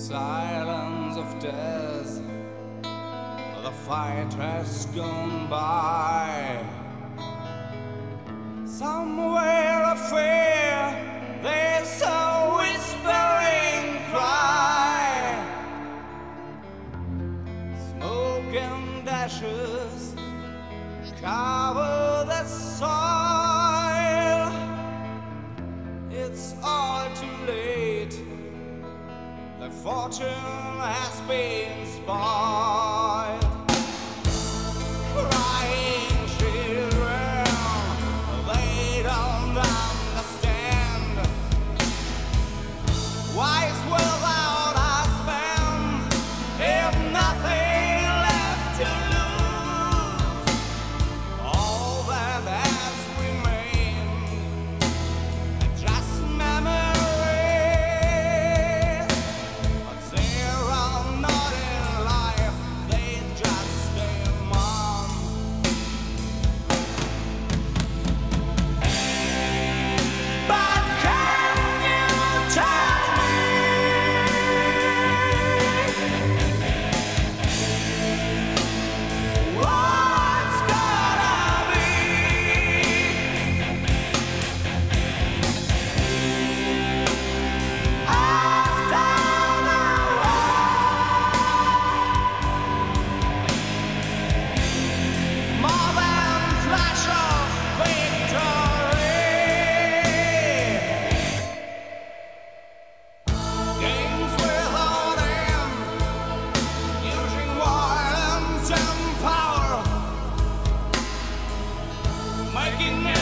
silence of death, the fight has gone by. Somewhere a fear, there's a whispering cry. Smoke and ashes cover the soil. It's all too late, the fortune has been spoiled. Crying children, they don't understand why it's without husband, if nothing left to lose. All that has remained are just memories, but they are not in life, they just stay mum. But can you tell me what's gonna be after the war? More than flash of victory, games without end, using violence and power, making